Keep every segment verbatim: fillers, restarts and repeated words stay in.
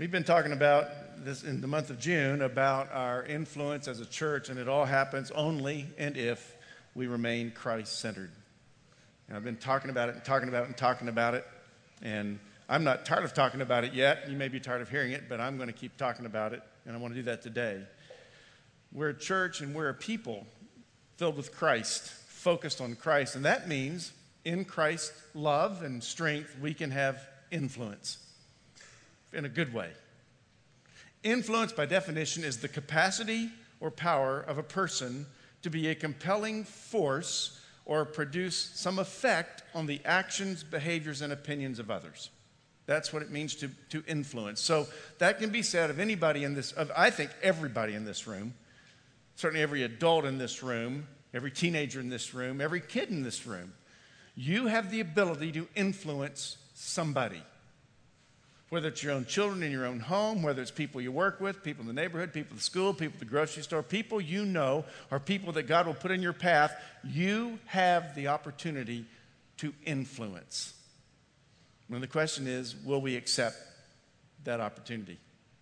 We've been talking about this in the month of June about our influence as a church, and it all happens only and if we remain Christ-centered. And I've been talking about it and talking about it and talking about it, and I'm not tired of talking about it yet. You may be tired of hearing it, but I'm going to keep talking about it, and I want to do that today. We're a church and we're a people filled with Christ, focused on Christ, and that means in Christ's love and strength, we can have influence in a good way. Influence, by definition, is the capacity or power of a person to be a compelling force or produce some effect on the actions, behaviors, and opinions of others. That's what it means to, to influence. So that can be said of anybody in this, of I think everybody in this room, certainly every adult in this room, every teenager in this room, every kid in this room. You have the ability to influence somebody. Whether it's your own children in your own home, whether it's people you work with, people in the neighborhood, people at the school, people at the grocery store, people you know, or people that God will put in your path, you have the opportunity to influence. And the question is, will we accept that opportunity?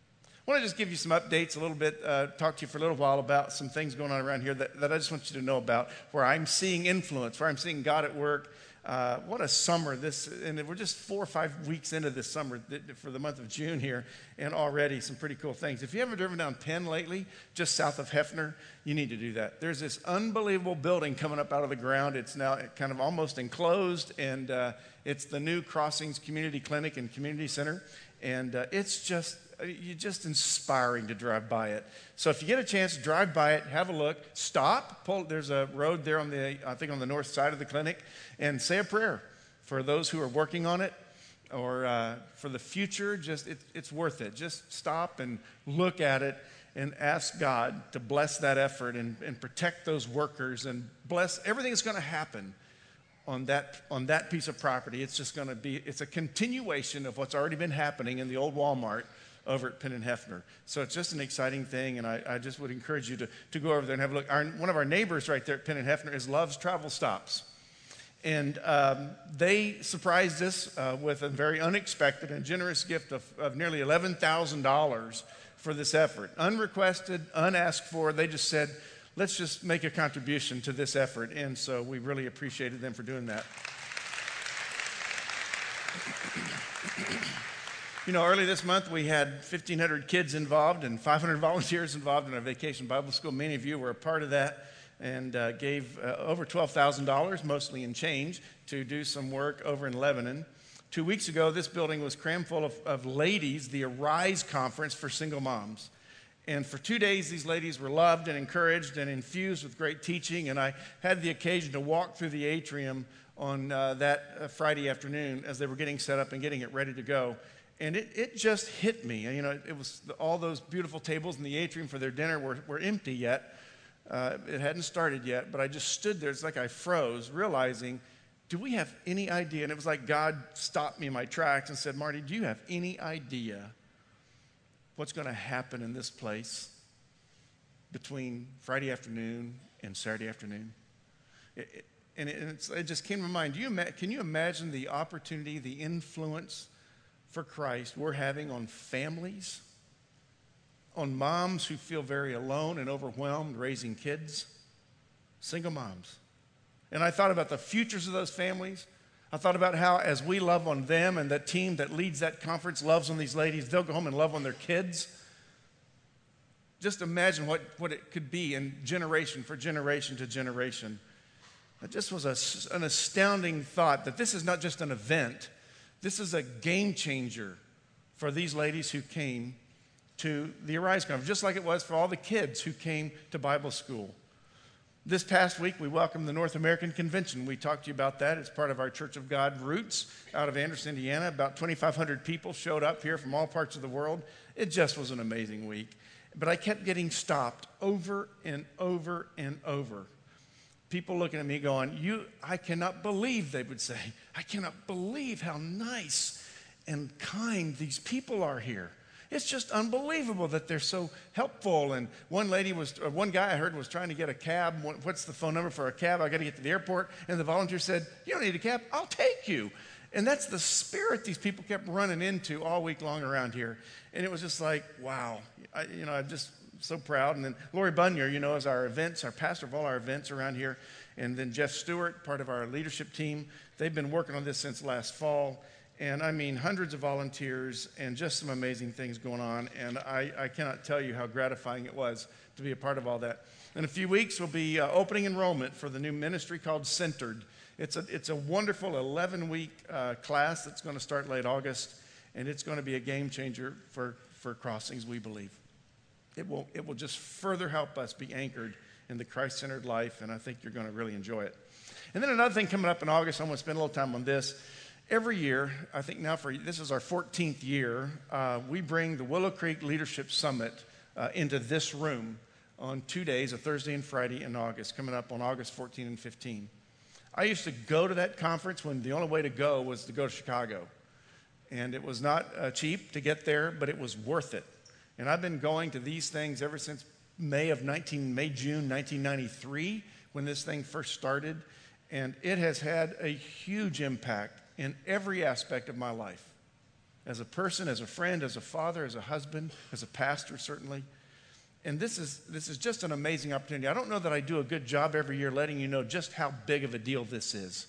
I want to just give you some updates a little bit, uh, talk to you for a little while about some things going on around here that, that I just want you to know about, where I'm seeing influence, where I'm seeing God at work. Uh, what a summer this, and we're just four or five weeks into this summer for the month of June here, and already some pretty cool things. If you haven't driven down Penn lately, just south of Hefner, you need to do that. There's this unbelievable building coming up out of the ground. It's now kind of almost enclosed, and uh, it's the new Crossings Community Clinic and Community Center, and uh, it's just, you're just inspiring to drive by it. So if you get a chance, drive by it, have a look, stop, pull, there's a road there on the, I think on the north side of the clinic, and say a prayer for those who are working on it, or uh, for the future. Just it, it's worth it. Just stop and look at it and ask God to bless that effort and, and protect those workers and bless everything that's going to happen on that on that piece of property. It's just going to be, it's a continuation of what's already been happening in the old Walmart over at Penn and Hefner. So it's just an exciting thing, and I, I just would encourage you to, to go over there and have a look. Our, one of our neighbors right there at Penn and Hefner is Love's Travel Stops. And um, they surprised us uh, with a very unexpected and generous gift of, of nearly eleven thousand dollars for this effort. Unrequested, unasked for. They just said, let's just make a contribution to this effort. And so we really appreciated them for doing that. You know, early this month, we had fifteen hundred kids involved and five hundred volunteers involved in our Vacation Bible School. Many of you were a part of that and uh, gave uh, over twelve thousand dollars, mostly in change, to do some work over in Lebanon. Two weeks ago, this building was crammed full of, of ladies, the Arise Conference for single moms. And for two days, these ladies were loved and encouraged and infused with great teaching. And I had the occasion to walk through the atrium on uh, that uh, Friday afternoon as they were getting set up and getting it ready to go. And it, it just hit me. You know, it was all those beautiful tables in the atrium for their dinner were, were empty yet. Uh, it hadn't started yet, but I just stood there. It's like I froze, realizing, do we have any idea? And it was like God stopped me in my tracks and said, Marty, do you have any idea what's going to happen in this place between Friday afternoon and Saturday afternoon? It, it, and it, and it's, it just came to my mind. Do you ima- can you imagine the opportunity, the influence for Christ we're having on families, on moms who feel very alone and overwhelmed raising kids, single moms? And I thought about the futures of those families. I thought about how as we love on them and that team that leads that conference loves on these ladies, they'll go home and love on their kids. Just imagine what, what it could be in generation for generation to generation. It just was a, an astounding thought that this is not just an event. This is a game changer for these ladies who came to the Arise Conference, just like it was for all the kids who came to Bible school. This past week, we welcomed the North American Convention. We talked to you about that. It's part of our Church of God roots out of Anderson, Indiana. About twenty-five hundred people showed up here from all parts of the world. It just was an amazing week. But I kept getting stopped over and over and over. People looking at me going, "You, I cannot believe," they would say, "I cannot believe how nice and kind these people are here. It's just unbelievable that they're so helpful." And one lady was, or one guy I heard was trying to get a cab. What's the phone number for a cab? I got to get to the airport. And the volunteer said, "You don't need a cab. I'll take you." And that's the spirit these people kept running into all week long around here. And it was just like, wow, I, you know, I'm just so proud. And then Lori Bunyar, you know, is our events, our pastor of all our events around here. And then Jeff Stewart, part of our leadership team. They've been working on this since last fall. And I mean, hundreds of volunteers and just some amazing things going on. And I, I cannot tell you how gratifying it was to be a part of all that. In a few weeks, we'll be uh, opening enrollment for the new ministry called Centered. It's a, it's a wonderful eleven-week uh, class that's going to start late August, and it's going to be a game changer for, for Crossings, we believe. It will, it will just further help us be anchored in the Christ-centered life, and I think you're going to really enjoy it. And then another thing coming up in August, I'm going to spend a little time on this. Every year, I think now for this is our fourteenth year, uh, we bring the Willow Creek Leadership Summit uh, into this room on two days, a Thursday and Friday in August, coming up on August fourteenth and fifteenth. I used to go to that conference when the only way to go was to go to Chicago. And it was not uh, cheap to get there, but it was worth it. And I've been going to these things ever since May of nineteen, May, June nineteen ninety-three, when this thing first started. And it has had a huge impact in every aspect of my life. As a person, as a friend, as a father, as a husband, as a pastor, certainly. And this is, this is just an amazing opportunity. I don't know that I do a good job every year letting you know just how big of a deal this is.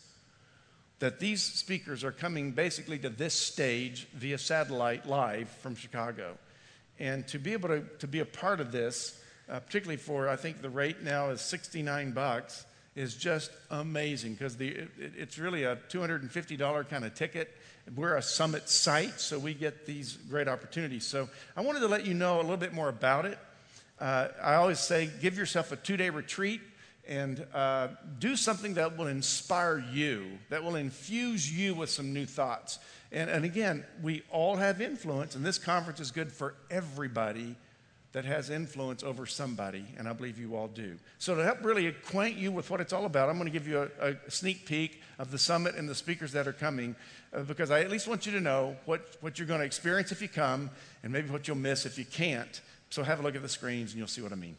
That these speakers are coming basically to this stage via satellite live from Chicago. And to be able to, to be a part of this, uh, particularly for, I think the rate now is sixty-nine bucks, is just amazing because the it, it's really a two hundred fifty dollars kind of ticket. We're a summit site, so we get these great opportunities. So I wanted to let you know a little bit more about it. Uh, I always say give yourself a two-day retreat and uh, do something that will inspire you, that will infuse you with some new thoughts. And, and again, we all have influence, and this conference is good for everybody that has influence over somebody, and I believe you all do. So to help really acquaint you with what it's all about, I'm going to give you a, a sneak peek of the summit and the speakers that are coming, uh, because I at least want you to know what, what you're going to experience if you come, and maybe what you'll miss if you can't. So have a look at the screens, and you'll see what I mean.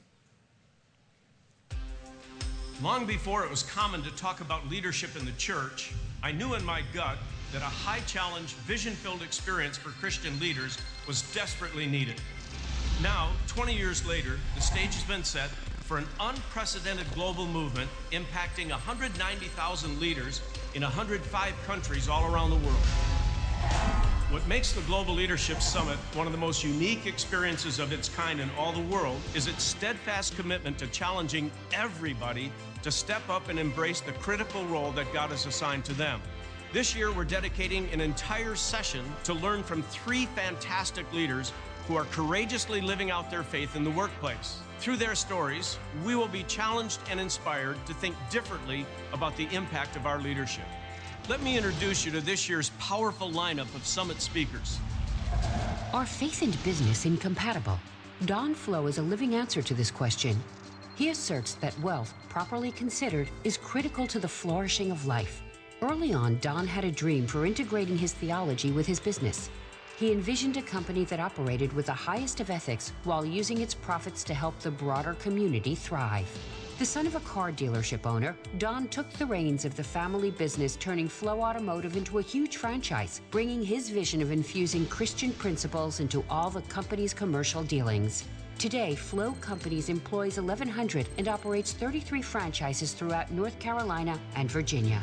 Long before it was common to talk about leadership in the church, I knew in my gut that a high-challenge, vision-filled experience for Christian leaders was desperately needed. Now, twenty years later, the stage has been set for an unprecedented global movement impacting one hundred ninety thousand leaders in one hundred five countries all around the world. What makes the Global Leadership Summit one of the most unique experiences of its kind in all the world is its steadfast commitment to challenging everybody to step up and embrace the critical role that God has assigned to them. This year, we're dedicating an entire session to learn from three fantastic leaders who are courageously living out their faith in the workplace. Through their stories, we will be challenged and inspired to think differently about the impact of our leadership. Let me introduce you to this year's powerful lineup of summit speakers. Are faith and business incompatible? Don Flo is a living answer to this question. He asserts that wealth, properly considered, is critical to the flourishing of life. Early on, Don had a dream for integrating his theology with his business. He envisioned a company that operated with the highest of ethics while using its profits to help the broader community thrive. The son of a car dealership owner, Don took the reins of the family business, turning Flo Automotive into a huge franchise, bringing his vision of infusing Christian principles into all the company's commercial dealings. Today, Flo Companies employs eleven hundred and operates thirty-three franchises throughout North Carolina and Virginia.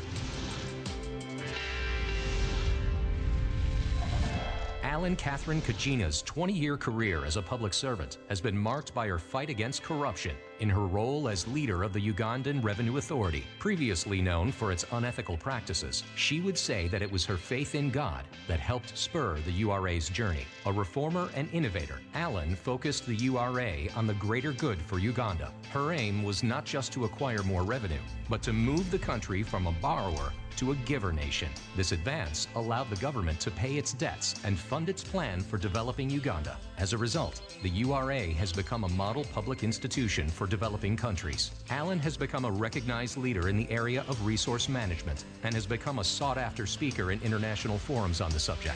Alan Catherine Kajina's twenty-year career as a public servant has been marked by her fight against corruption in her role as leader of the Ugandan Revenue Authority. Previously known for its unethical practices, she would say that it was her faith in God that helped spur the U R A's journey. A reformer and innovator, Alan focused the U R A on the greater good for Uganda. Her aim was not just to acquire more revenue, but to move the country from a borrower to a giver nation. This advance allowed the government to pay its debts and fund its plan for developing Uganda. As a result, the U R A has become a model public institution for developing countries. Alan has become a recognized leader in the area of resource management and has become a sought-after speaker in international forums on the subject.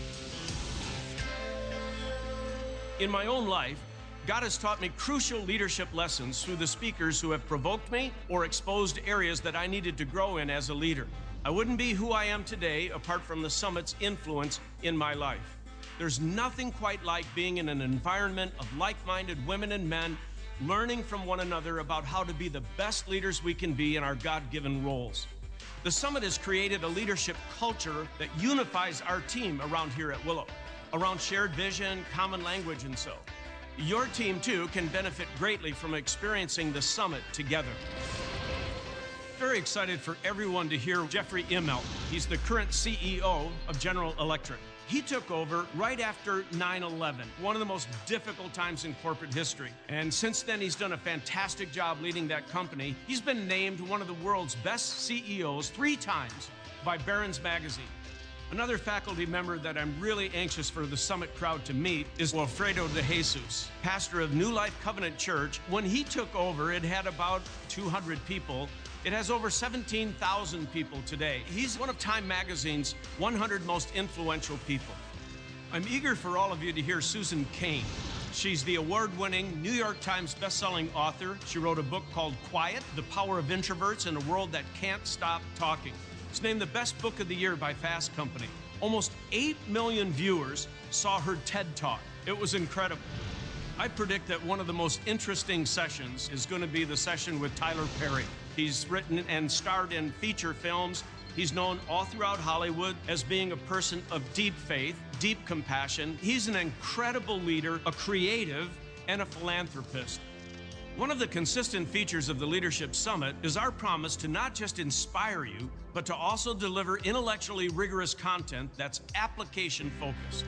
In my own life, God has taught me crucial leadership lessons through the speakers who have provoked me or exposed areas that I needed to grow in as a leader. I wouldn't be who I am today apart from the Summit's influence in my life. There's nothing quite like being in an environment of like-minded women and men learning from one another about how to be the best leaders we can be in our God-given roles. The Summit has created a leadership culture that unifies our team around here at Willow, around shared vision, common language, and so. Your team, too, can benefit greatly from experiencing the Summit together. Very excited for everyone to hear Jeffrey Immelt. He's the current C E O of General Electric. He took over right after nine eleven, one of the most difficult times in corporate history. And since then, he's done a fantastic job leading that company. He's been named one of the world's best C E Os three times by Barron's Magazine. Another faculty member that I'm really anxious for the Summit crowd to meet is Wilfredo de Jesus, pastor of New Life Covenant Church. When he took over, it had about two hundred people. It has over seventeen thousand people today. He's one of Time Magazine's one hundred most influential people. I'm eager for all of you to hear Susan Cain. She's the award-winning New York Times best-selling author. She wrote a book called Quiet, The Power of Introverts in a World That Can't Stop Talking. It's named the best book of the year by Fast Company. Almost eight million viewers saw her TED Talk. It was incredible. I predict that one of the most interesting sessions is going to be the session with Tyler Perry. He's written and starred in feature films. He's known all throughout Hollywood as being a person of deep faith, deep compassion. He's an incredible leader, a creative, and a philanthropist. One of the consistent features of the Leadership Summit is our promise to not just inspire you, but to also deliver intellectually rigorous content that's application-focused.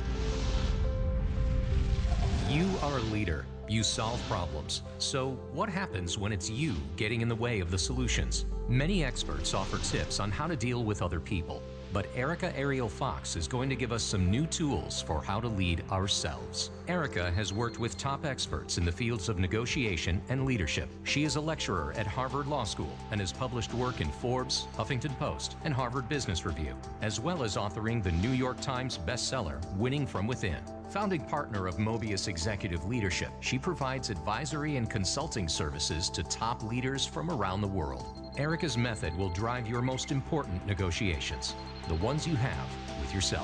You are a leader. You solve problems. So what happens when it's you getting in the way of the solutions? Many experts offer tips on how to deal with other people, but Erica Ariel Fox is going to give us some new tools for how to lead ourselves. Erica has worked with top experts in the fields of negotiation and leadership. She is a lecturer at Harvard Law School and has published work in Forbes, Huffington Post, and Harvard Business Review, as well as authoring the New York Times bestseller, Winning from Within. Founding partner of Mobius Executive Leadership, she provides advisory and consulting services to top leaders from around the world. Erica's method will drive your most important negotiations, the ones you have with yourself.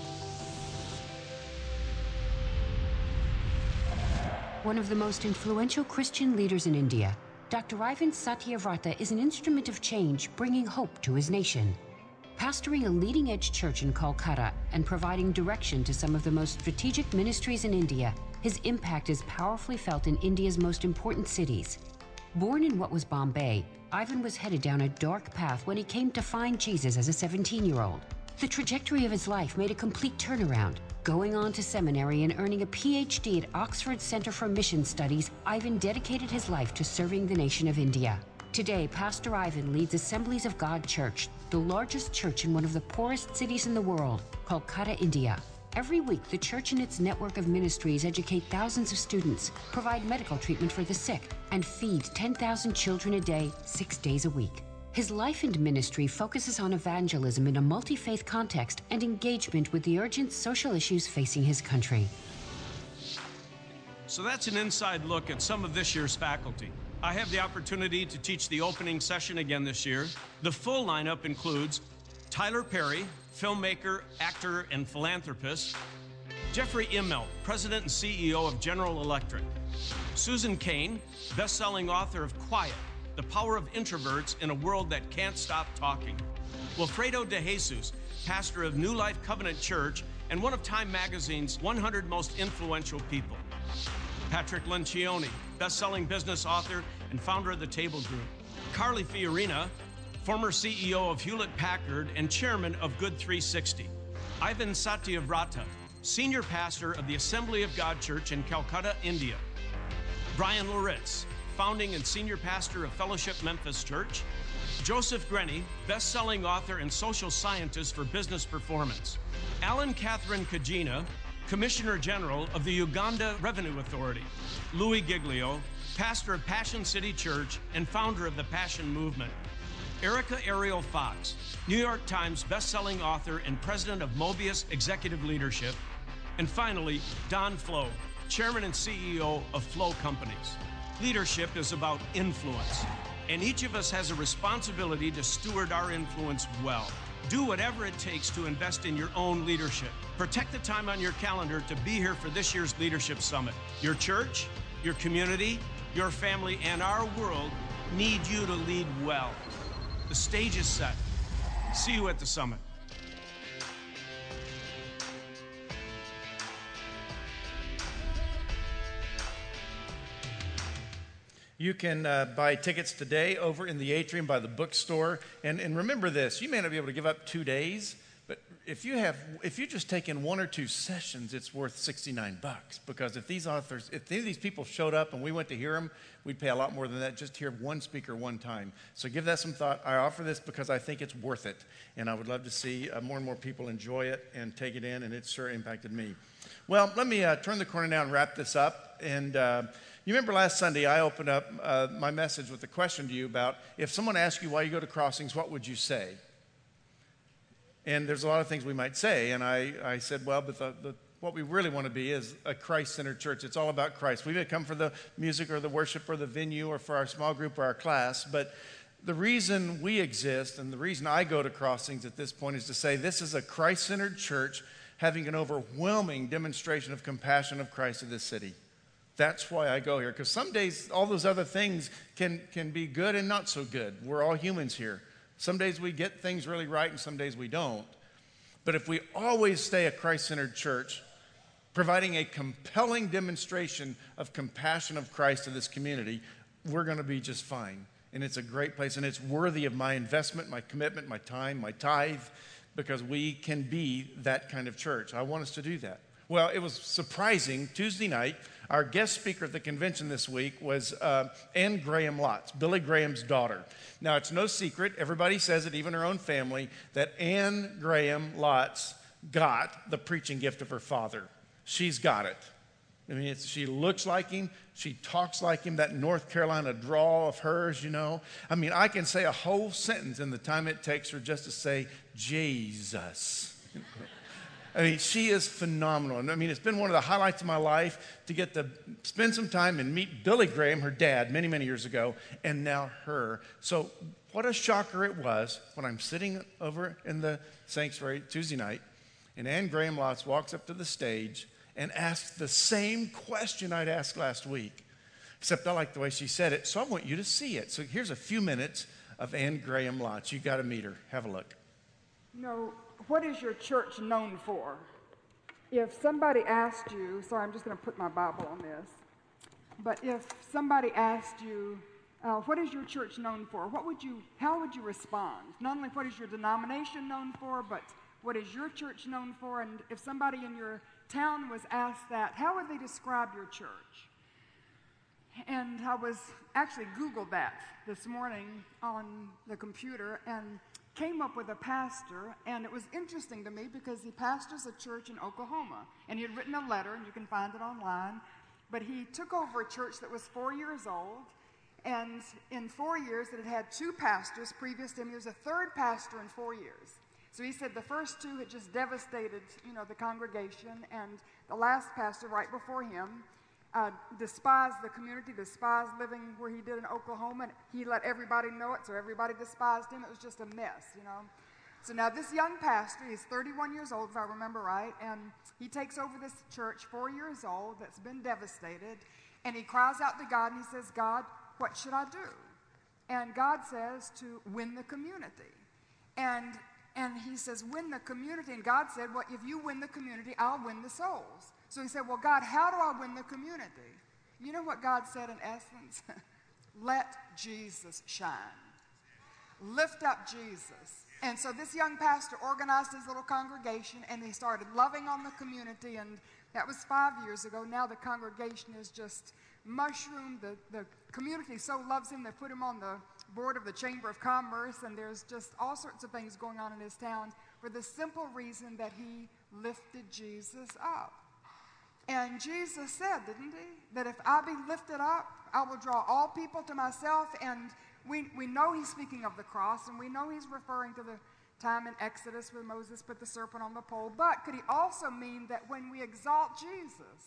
One of the most influential Christian leaders in India, Doctor Ivan Satyavrata is an instrument of change, bringing hope to his nation. Pastoring a leading-edge church in Kolkata and providing direction to some of the most strategic ministries in India, his impact is powerfully felt in India's most important cities. Born in what was Bombay, Ivan was headed down a dark path when he came to find Jesus as a seventeen-year-old. The trajectory of his life made a complete turnaround. Going on to seminary and earning a P H D at Oxford Center for Mission Studies, Ivan dedicated his life to serving the nation of India. Today, Pastor Ivan leads Assemblies of God Church, the largest church in one of the poorest cities in the world, Kolkata, India. Every week, the church and its network of ministries educate thousands of students, provide medical treatment for the sick, and feed ten thousand children a day, six days a week. His life and ministry focuses on evangelism in a multi-faith context and engagement with the urgent social issues facing his country. So that's an inside look at some of this year's faculty. I have the opportunity to teach the opening session again this year. The full lineup includes Tyler Perry, filmmaker, actor, and philanthropist; Jeffrey Immelt, president and C E O of General Electric; Susan Cain, best-selling author of Quiet, The Power of Introverts in a World That Can't Stop Talking; Wilfredo de Jesus, pastor of New Life Covenant Church and one of Time Magazine's one hundred most influential people; Patrick Lencioni, best-selling business author and founder of the Table Group; Carly Fiorina, former C E O of Hewlett-Packard and chairman of Good three sixty; Ivan Satyavrata, senior pastor of the Assembly of God Church in Calcutta, India; Brian Loritz, founding and senior pastor of Fellowship Memphis Church; Joseph Grenny, best-selling author and social scientist for business performance; Alan Catherine Kajina, Commissioner General of the Uganda Revenue Authority; Louis Giglio, pastor of Passion City Church and founder of the Passion Movement; Erica Ariel Fox, New York Times best-selling author and president of Mobius Executive Leadership; and finally, Don Flo, chairman and C E O of Flo Companies. Leadership is about influence. And each of us has a responsibility to steward our influence well. Do whatever it takes to invest in your own leadership. Protect the time on your calendar to be here for this year's Leadership Summit. Your church, your community, your family, and our world need you to lead well. The stage is set. See you at the summit. You can uh, buy tickets today over in the atrium by the bookstore. And, and remember this, you may not be able to give up two days, but if you have, if you just take in one or two sessions, it's worth sixty-nine bucks. Because if these authors, if any of these people showed up and we went to hear them, we'd pay a lot more than that just to hear one speaker one time. So give that some thought. I offer this because I think it's worth it. And I would love to see uh, more and more people enjoy it and take it in, and it sure impacted me. Well, let me uh, turn the corner now and wrap this up. And uh, you remember last Sunday I opened up uh, my message with a question to you about if someone asked you why you go to Crossings, what would you say? And there's a lot of things we might say. And I, I said, well, but the, the, what we really want to be is a Christ-centered church. It's all about Christ. We may come for the music or the worship or the venue or for our small group or our class, but the reason we exist and the reason I go to Crossings at this point is to say this is a Christ-centered church having an overwhelming demonstration of compassion of Christ in this city. That's why I go here, because some days all those other things can, can be good and not so good. We're all humans here. Some days we get things really right and some days we don't. But if we always stay a Christ-centered church, providing a compelling demonstration of compassion of Christ to this community, we're going to be just fine. And it's a great place, and it's worthy of my investment, my commitment, my time, my tithe, because we can be that kind of church. I want us to do that. Well, it was surprising. Tuesday night, our guest speaker at the convention this week was uh, Ann Graham Lotz, Billy Graham's daughter. Now, it's no secret, everybody says it, even her own family, that Ann Graham Lotz got the preaching gift of her father. She's got it. I mean, it's, she looks like him. She talks like him, that North Carolina drawl of hers, you know. I mean, I can say a whole sentence in the time it takes her just to say, Jesus. I mean, she is phenomenal. And I mean, it's been one of the highlights of my life to get to spend some time and meet Billy Graham, her dad, many, many years ago, and now her. So what a shocker it was when I'm sitting over in the sanctuary Tuesday night, and Ann Graham Lotz walks up to the stage and asks the same question I'd asked last week, except I like the way she said it, so I want you to see it. So here's a few minutes of Ann Graham Lotz. You got to meet her. Have a look. You know, what is your church known for? If somebody asked you, sorry, I'm just going to put my Bible on this, but if somebody asked you, uh, what is your church known for? What would you, how would you respond? Not only what is your denomination known for, but what is your church known for? And if somebody in your town was asked that, how would they describe your church? And I was actually Googled that this morning on the computer and came up with a pastor, and it was interesting to me because he pastors a church in Oklahoma, and he had written a letter, and you can find it online, but he took over a church that was four years old, and in four years it had had two pastors previous to him. He was a third pastor in four years. So he said the first two had just devastated, you know, the congregation, and the last pastor right before him uh, despised the community, despised living where he did in Oklahoma, and he let everybody know it, so everybody despised him. It was just a mess, you know. So now this young pastor, he's thirty-one years old, if I remember right, and he takes over this church, four years old, that's been devastated, and he cries out to God, and he says, God, what should I do? And God says to win the community. And And he says, win the community. And God said, well, if you win the community, I'll win the souls. So he said, well, God, how do I win the community? You know what God said in essence? Let Jesus shine. Lift up Jesus. And so this young pastor organized his little congregation, and he started loving on the community. And that was five years ago. Now the congregation is just mushroomed. The, the community so loves him, they put him on the board of the Chamber of Commerce, and there's just all sorts of things going on in his town for the simple reason that he lifted Jesus up. And Jesus said, didn't he, that if I be lifted up, I will draw all people to myself. And we, we know he's speaking of the cross, and we know he's referring to the time in Exodus where Moses put the serpent on the pole. But could he also mean that when we exalt Jesus,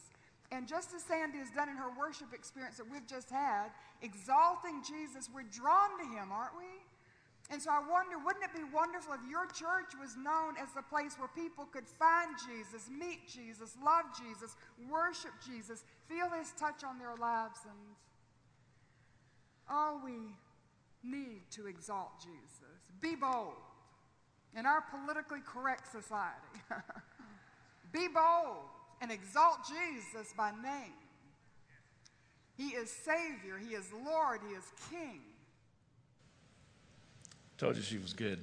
And just as Sandy has done in her worship experience that we've just had, exalting Jesus, we're drawn to him, aren't we? And so I wonder, wouldn't it be wonderful if your church was known as the place where people could find Jesus, meet Jesus, love Jesus, worship Jesus, feel his touch on their lives? And oh, we need to exalt Jesus. Be bold in our politically correct society. Be bold and exalt Jesus by name. He is Savior, he is Lord, he is King. Told you she was good.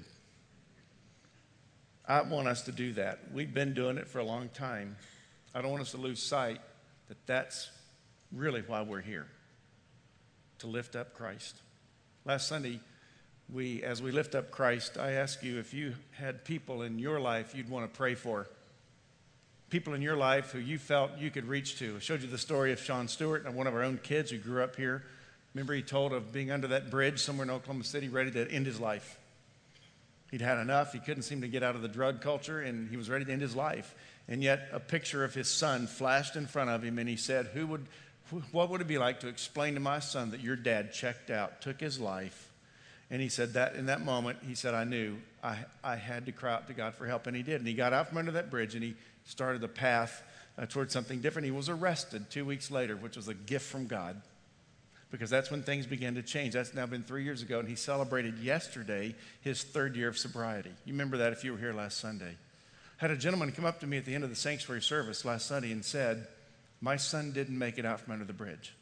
I want us to do that. We've been doing it for a long time. I don't want us to lose sight that that's really why we're here, to lift up Christ. Last Sunday, we, as we lift up Christ, I asked you if you had people in your life you'd want to pray for, people in your life who you felt you could reach to. I showed you the story of Sean Stewart, and one of our own kids who grew up here. Remember, he told of being under that bridge somewhere in Oklahoma City, ready to end his life. He'd had enough. He couldn't seem to get out of the drug culture, and he was ready to end his life. And yet a picture of his son flashed in front of him, and he said, "Who would, what would it be like to explain to my son that your dad checked out, took his life?" And he said that in that moment, he said, I knew I, I had to cry out to God for help, and he did. And he got out from under that bridge, and he started the path uh, towards something different. He was arrested two weeks later, which was a gift from God, because that's when things began to change. That's now been three years ago, and he celebrated yesterday his third year of sobriety. You remember that if you were here last Sunday. I had a gentleman come up to me at the end of the sanctuary service last Sunday and said, "My son didn't make it out from under the bridge."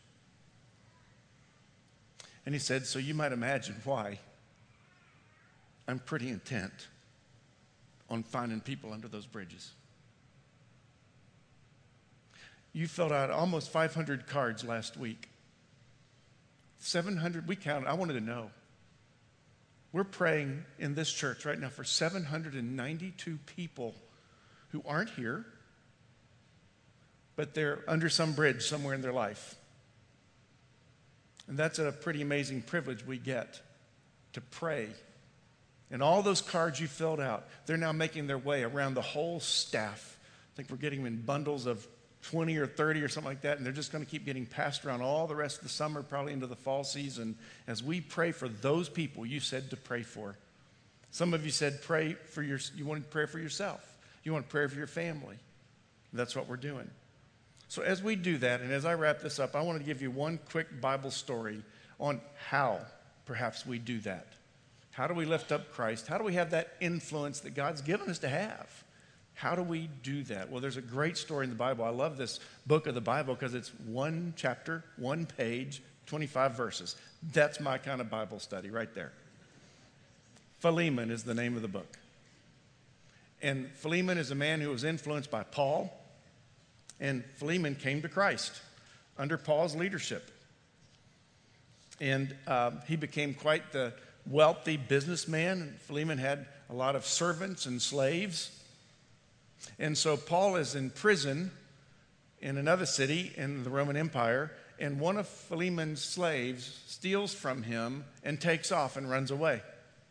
And he said, "So you might imagine why I'm pretty intent on finding people under those bridges." You filled out almost five hundred cards last week. seven hundred, we counted. I wanted to know. We're praying in this church right now for seven hundred ninety-two people who aren't here, but they're under some bridge somewhere in their life. And that's a pretty amazing privilege we get to pray. And all those cards you filled out, they're now making their way around the whole staff. I think we're getting them in bundles of twenty or thirty or something like that, and they're just going to keep getting passed around all the rest of the summer, probably into the fall season, as we pray for those people you said to pray for. Some of you said pray for your, you want to pray for yourself. You want to pray for your family. That's what we're doing. So as we do that, and as I wrap this up, I want to give you one quick Bible story on how perhaps we do that. How do we lift up Christ? How do we have that influence that God's given us to have? How do we do that? Well, there's a great story in the Bible. I love this book of the Bible because it's one chapter, one page, twenty-five verses. That's my kind of Bible study right there. Philemon is the name of the book. And Philemon is a man who was influenced by Paul. And Philemon came to Christ under Paul's leadership. And uh, he became quite the wealthy businessman. And Philemon had a lot of servants and slaves. And so Paul is in prison in another city in the Roman Empire, and one of Philemon's slaves steals from him and takes off and runs away.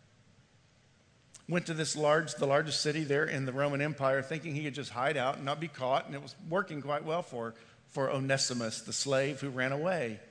Went to this large, the largest city there in the Roman Empire, thinking he could just hide out and not be caught, and it was working quite well for, for Onesimus, the slave who ran away.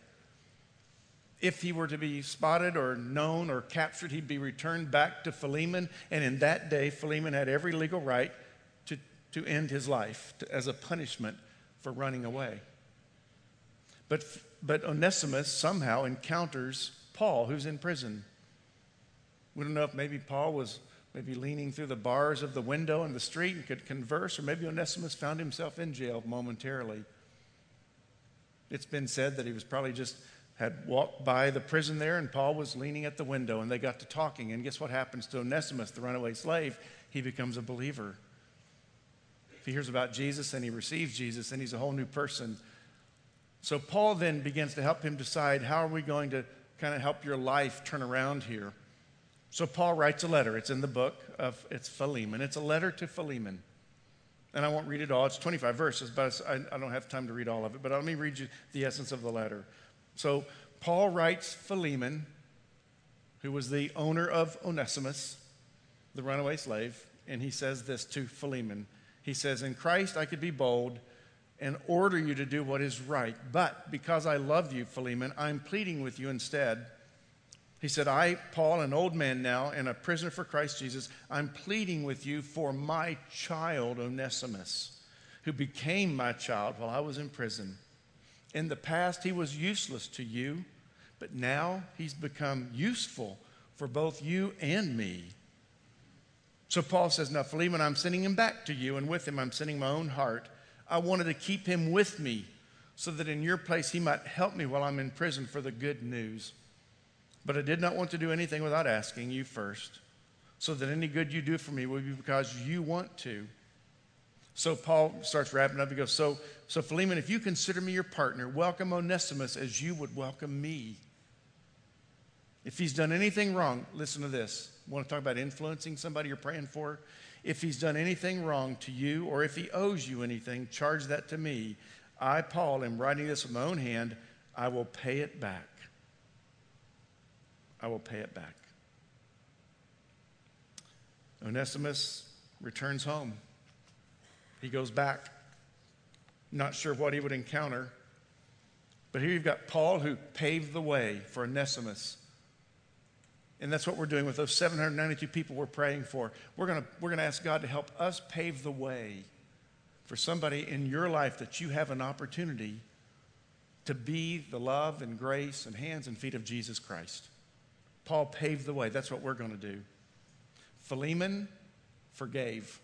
If he were to be spotted or known or captured, he'd be returned back to Philemon, and in that day, Philemon had every legal right to, to end his life to, as a punishment for running away. But, but Onesimus somehow encounters Paul, who's in prison. We don't know if maybe Paul was maybe leaning through the bars of the window in the street and could converse, or maybe Onesimus found himself in jail momentarily. It's been said that he was probably just had walked by the prison there, and Paul was leaning at the window, and they got to talking. And guess what happens to Onesimus, the runaway slave? He becomes a believer. He hears about Jesus, and he receives Jesus, and he's a whole new person. So Paul then begins to help him decide, how are we going to kind of help your life turn around here? So Paul writes a letter. It's in the book of, it's Philemon. It's a letter to Philemon. And I won't read it all. It's twenty-five verses, but I, I don't have time to read all of it. But let me read you the essence of the letter. So Paul writes Philemon, who was the owner of Onesimus, the runaway slave, and he says this to Philemon. He says, "In Christ I could be bold and order you to do what is right. But because I love you, Philemon, I'm pleading with you instead. He said, I, Paul, an old man now and a prisoner for Christ Jesus, I'm pleading with you for my child Onesimus, who became my child while I was in prison. In the past, he was useless to you, but now he's become useful for both you and me. So Paul says, now, Philemon, I'm sending him back to you, and with him I'm sending my own heart. I wanted to keep him with me so that in your place he might help me while I'm in prison for the good news. But I did not want to do anything without asking you first, so that any good you do for me will be because you want to. So Paul starts wrapping up. He goes, so, so Philemon, if you consider me your partner, welcome Onesimus as you would welcome me. If he's done anything wrong, listen to this. Want to talk about influencing somebody you're praying for? If he's done anything wrong to you, or if he owes you anything, charge that to me. I, Paul, am writing this with my own hand. I will pay it back. I will pay it back. Onesimus returns home. He goes back, not sure what he would encounter. But here you've got Paul who paved the way for Onesimus. And that's what we're doing with those seven hundred ninety-two people we're praying for. We're going to we're going to ask God to help us pave the way for somebody in your life that you have an opportunity to be the love and grace and hands and feet of Jesus Christ. Paul paved the way. That's what we're going to do. Philemon forgave.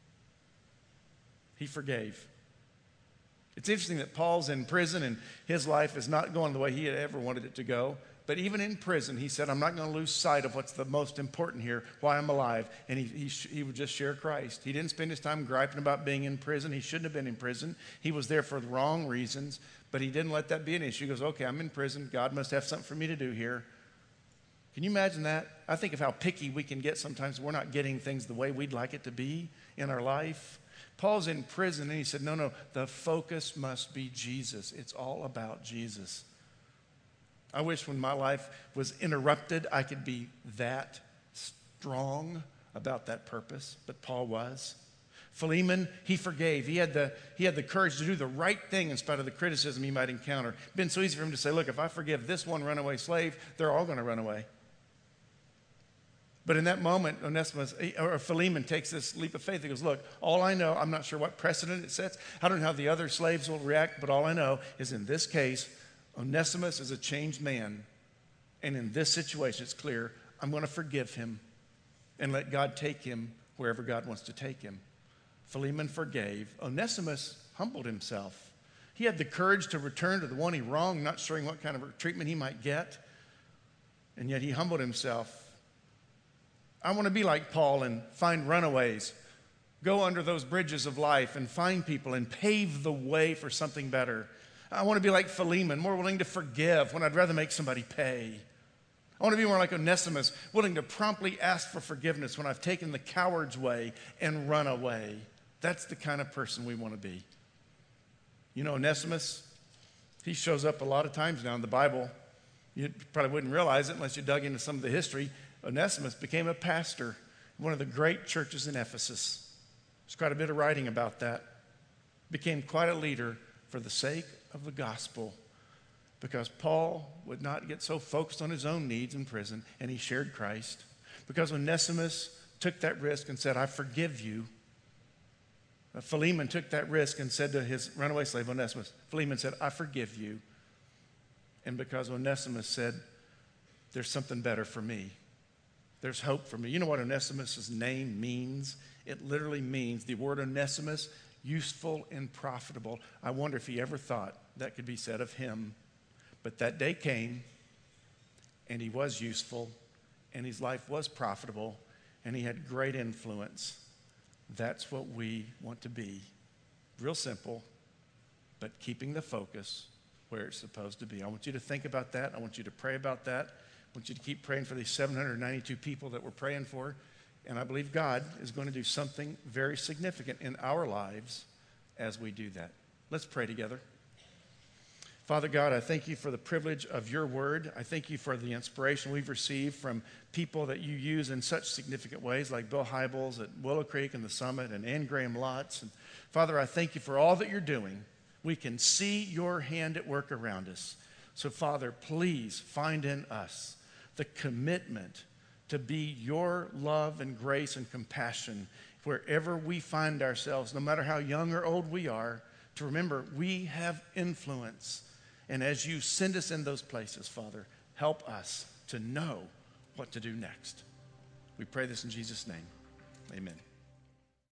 He forgave. It's interesting that Paul's in prison and his life is not going the way he had ever wanted it to go. But even in prison, he said, I'm not going to lose sight of what's the most important here, why I'm alive. And he, he, he would just share Christ. He didn't spend his time griping about being in prison. He shouldn't have been in prison. He was there for the wrong reasons, but he didn't let that be an issue. He goes, okay, I'm in prison. God must have something for me to do here. Can you imagine that? I think of how picky we can get sometimes. We're not getting things the way we'd like it to be in our life. Paul's in prison, and he said, no, no, the focus must be Jesus. It's all about Jesus. I wish when my life was interrupted, I could be that strong about that purpose, but Paul was. Philemon, he forgave. He had the, he had the courage to do the right thing in spite of the criticism he might encounter. It's been so easy for him to say, look, if I forgive this one runaway slave, they're all going to run away. But in that moment, Onesimus, or Philemon takes this leap of faith. He goes, look, all I know, I'm not sure what precedent it sets. I don't know how the other slaves will react, but all I know is in this case, Onesimus is a changed man. And in this situation, it's clear, I'm going to forgive him and let God take him wherever God wants to take him. Philemon forgave. Onesimus humbled himself. He had the courage to return to the one he wronged, not sure what kind of treatment he might get. And yet he humbled himself. I want to be like Paul and find runaways. Go under those bridges of life and find people and pave the way for something better. I want to be like Philemon, more willing to forgive when I'd rather make somebody pay. I want to be more like Onesimus, willing to promptly ask for forgiveness when I've taken the coward's way and run away. That's the kind of person we want to be. You know, Onesimus, he shows up a lot of times now in the Bible. You probably wouldn't realize it unless you dug into some of the history. Onesimus became a pastor in one of the great churches in Ephesus. There's quite a bit of writing about that. Became quite a leader for the sake of the gospel, because Paul would not get so focused on his own needs in prison, and he shared Christ. Because Onesimus took that risk and said, I forgive you. Uh, Philemon took that risk and said to his runaway slave Onesimus, Philemon said, I forgive you. And because Onesimus said, there's something better for me. There's hope for me. You know what Onesimus' name means? It literally means, the word Onesimus, useful and profitable. I wonder if he ever thought that could be said of him. But that day came, and he was useful, and his life was profitable, and he had great influence. That's what we want to be. Real simple, but keeping the focus where it's supposed to be. I want you to think about that. I want you to pray about that. I want you to keep praying for these seven hundred ninety-two people that we're praying for. And I believe God is going to do something very significant in our lives as we do that. Let's pray together. Father God, I thank you for the privilege of your word. I thank you for the inspiration we've received from people that you use in such significant ways, like Bill Hybels at Willow Creek and the Summit, and Ann Graham Lotz. And Father, I thank you for all that you're doing. We can see your hand at work around us. So, Father, please find in us the commitment to be your love and grace and compassion wherever we find ourselves, no matter how young or old we are, to remember we have influence. And as you send us in those places, Father, help us to know what to do next. We pray this in Jesus' name. Amen.